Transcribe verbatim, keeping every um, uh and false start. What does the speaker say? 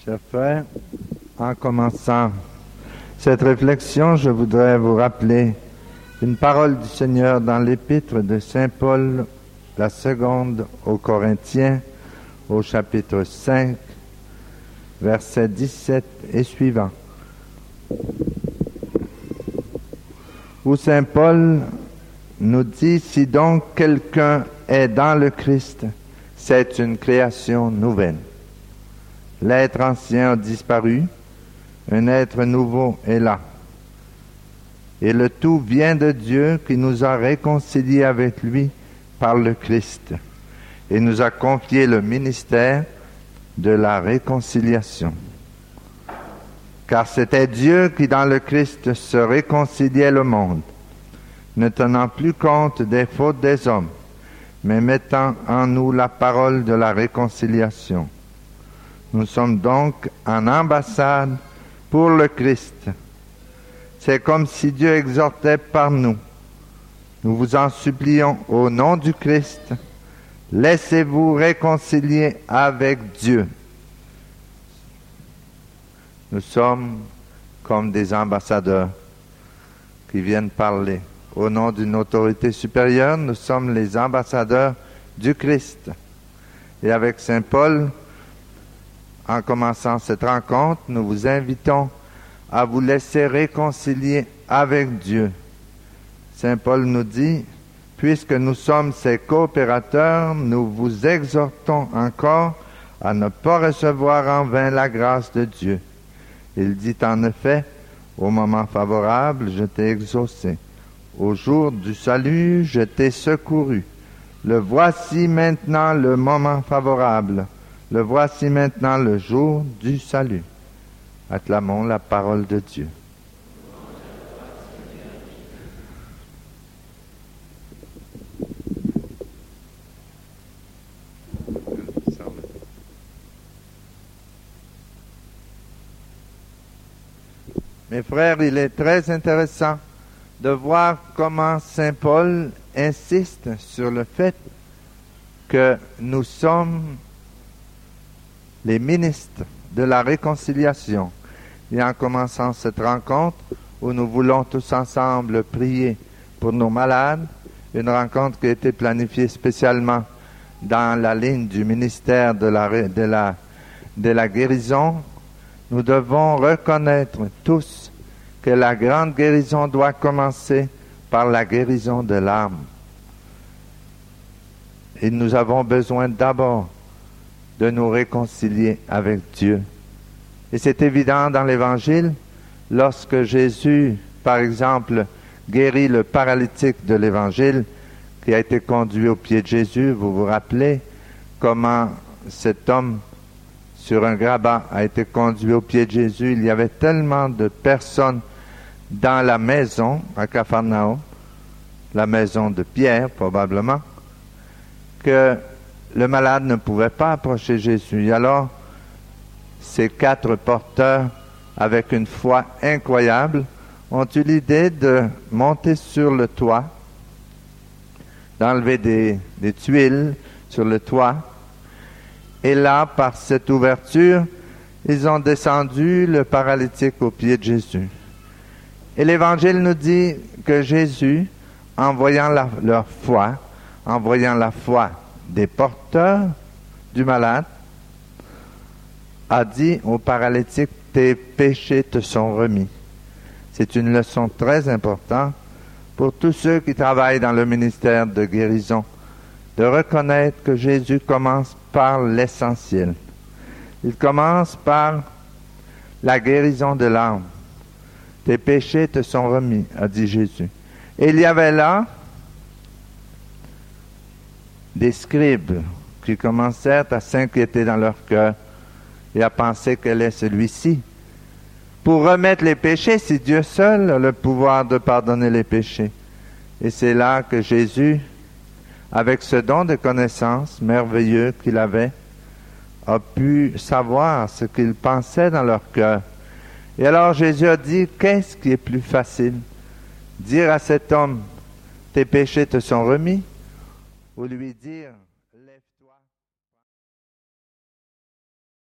Chers frères, en commençant cette réflexion, je voudrais vous rappeler une parole du Seigneur dans l'épître de Saint Paul, la seconde aux Corinthiens, au chapitre cinq, versets dix-sept et suivants, où Saint Paul nous dit: si donc quelqu'un est dans le Christ, c'est une création nouvelle. L'être ancien a disparu, un être nouveau est là. Et le tout vient de Dieu qui nous a réconciliés avec lui par le Christ et nous a confié le ministère de la réconciliation. Car c'était Dieu qui dans le Christ se réconciliait le monde, ne tenant plus compte des fautes des hommes, mais mettant en nous la parole de la réconciliation. Nous sommes donc en ambassade pour le Christ. C'est comme si Dieu exhortait par nous. Nous vous en supplions au nom du Christ, laissez-vous réconcilier avec Dieu. Nous sommes comme des ambassadeurs qui viennent parler. Au nom d'une autorité supérieure, nous sommes les ambassadeurs du Christ. Et avec Saint Paul, en commençant cette rencontre, nous vous invitons à vous laisser réconcilier avec Dieu. Saint Paul nous dit: puisque nous sommes ses coopérateurs, nous vous exhortons encore à ne pas recevoir en vain la grâce de Dieu. Il dit en effet: au moment favorable, je t'ai exaucé. Au jour du salut, je t'ai secouru. Le voici maintenant le moment favorable. Le voici maintenant le jour du salut. Acclamons la parole de Dieu. Mes frères, il est très intéressant de voir comment Saint Paul insiste sur le fait que nous sommes les ministres de la réconciliation. Et en commençant cette rencontre, où nous voulons tous ensemble prier pour nos malades, une rencontre qui a été planifiée spécialement dans la ligne du ministère de la, de la, de la guérison, nous devons reconnaître tous que la grande guérison doit commencer par la guérison de l'âme. Et nous avons besoin d'abord de nous réconcilier avec Dieu. Et c'est évident dans l'Évangile, lorsque Jésus, par exemple, guérit le paralytique de l'Évangile, qui a été conduit aux pieds de Jésus, vous vous rappelez comment cet homme sur un grabat a été conduit aux pieds de Jésus. Il y avait tellement de personnes dans la maison à Capharnaüm, la maison de Pierre probablement, que le malade ne pouvait pas approcher Jésus. Et alors, ces quatre porteurs, avec une foi incroyable, ont eu l'idée de monter sur le toit, d'enlever des, des tuiles sur le toit. Et là, par cette ouverture, ils ont descendu le paralytique aux pieds de Jésus. Et l'Évangile nous dit que Jésus, en voyant la, leur foi, en voyant la foi des porteurs du malade, a dit au paralytique: tes péchés te sont remis. C'est une leçon très importante pour tous ceux qui travaillent dans le ministère de guérison, de reconnaître que Jésus commence par l'essentiel. Il commence par la guérison de l'âme. Tes péchés te sont remis, a dit Jésus. Et il y avait là des scribes qui commencèrent à s'inquiéter dans leur cœur et à penser quel est celui-ci pour remettre les péchés, si Dieu seul a le pouvoir de pardonner les péchés. Et c'est là que Jésus, avec ce don de connaissance merveilleux qu'il avait, a pu savoir ce qu'ils pensaient dans leur cœur. Et alors Jésus a dit: qu'est-ce qui est plus facile? Dire à cet homme: tes péchés te sont remis, ou lui dire